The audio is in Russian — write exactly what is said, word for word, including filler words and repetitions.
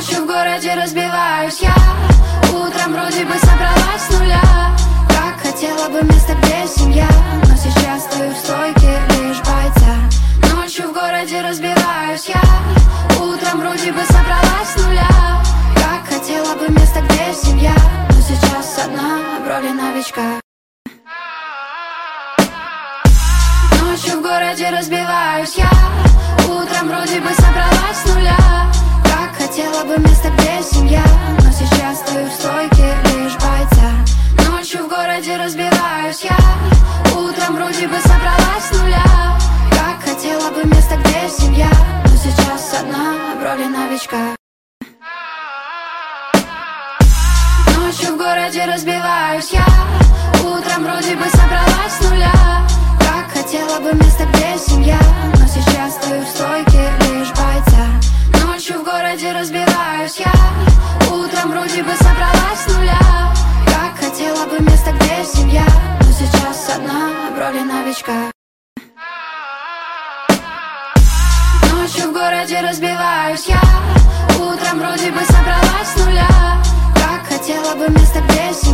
Ночью в городе разбиваюсь я, утром вроде бы собралась с нуля. Как хотела бы место, где семья, но сейчас стою в стойке лишь бойца. Ночью в городе разбиваюсь я, утром вроде бы собралась с нуля. Как хотела бы место, где семья, но сейчас одна в роли новичка. Ночью в городе разбиваюсь я, утром вроде бы собралась с нуля. Как хотела бы место, где семья, но сейчас стою в стойке лишь бойца. Ночью в городе разбиваюсь я, утром вроде бы собралась с нуля. Как хотела бы место, где семья, но сейчас одна в роли новичка. Ночью в городе разбиваюсь я, утром вроде бы собралась с нуля. Как хотела бы место, где семья, но сейчас стою в стойке лишь бойца. Ночью в городе разбиваюсь я, утром вроде бы собралась с нуля. Как хотела бы место, где семья, но сейчас одна в роли новичка. Ночью в городе разбиваюсь я, утром вроде бы собралась с нуля. Как хотела бы место, где семья.